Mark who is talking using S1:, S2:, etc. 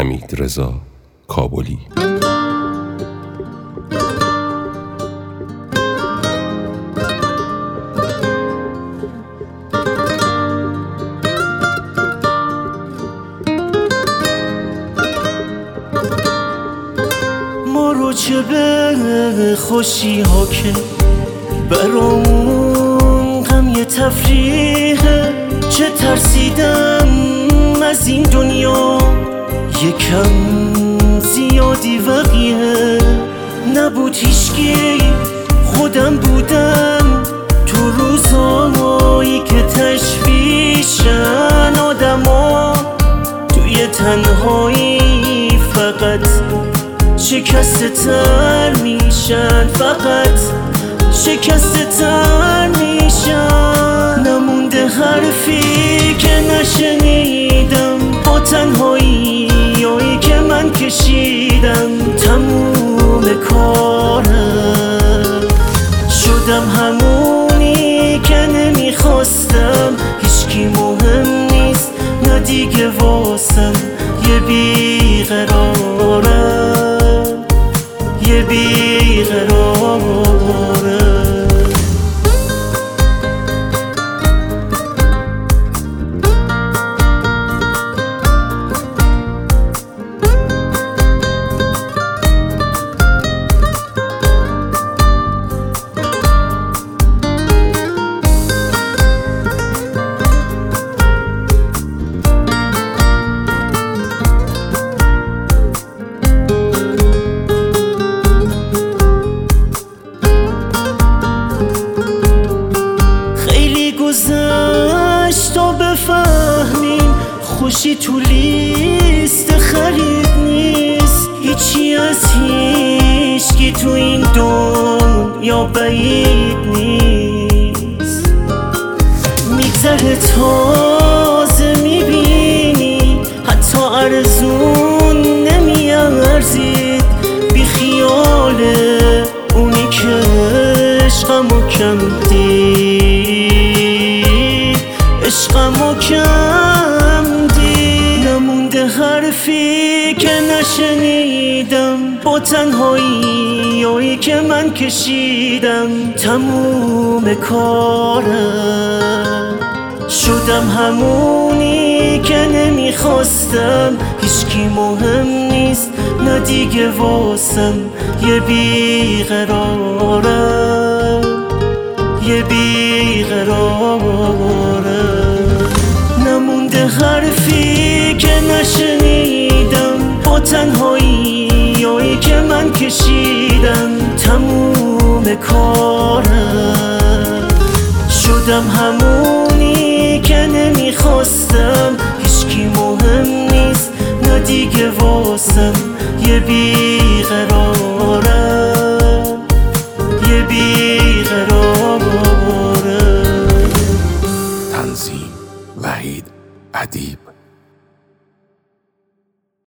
S1: حمیدرضا کابلی.
S2: ما رو چه به خوشی ها که برامون غم یه تفریحه، چه ترسیدم از این دنیا یکم زیادی وقیه. نبود هیچکی خودم بودم تو روزایی که تشویشن آدما توی تنهایی فقط شکسته تر میشن، فقط شکسته تر میشن. نمونده حرفی که نشنیدم با تنهاییایی که من کشیدم. تموم کارم شدم همونی که نمیخواستم. هیچکی مهم نیست نه دیگه واسم، یه بیقرارم، یه بیقرارم. گذشت تا بفهمیم خوشی تو لیست خرید نیست. هیچی از هیچکی تو این دنیا بعید نیست. میگذره تازه میبینی حتی ارزون نمیارزید. بی خیال اونی که عشقمو کم دید، عشقمو کم دید. نمونده حرفی که نشنیدم با تنهاییایی که من کشیدم. تموم کارم شدم همونی که نمیخواستم. هیچکی مهم نیست نه دیگه واسم، یه بیقرارم، یه بیقرارم. نمونده حرفی که نشنیدم با تنهاییایی که من کشیدم. تموم کارم شدم همونی که نمیخواستم. هیچکی مهم نیست نه دیگه واسم، یه بیقرارم، یه بیقرارم.
S1: تنظیم وحید ادیب.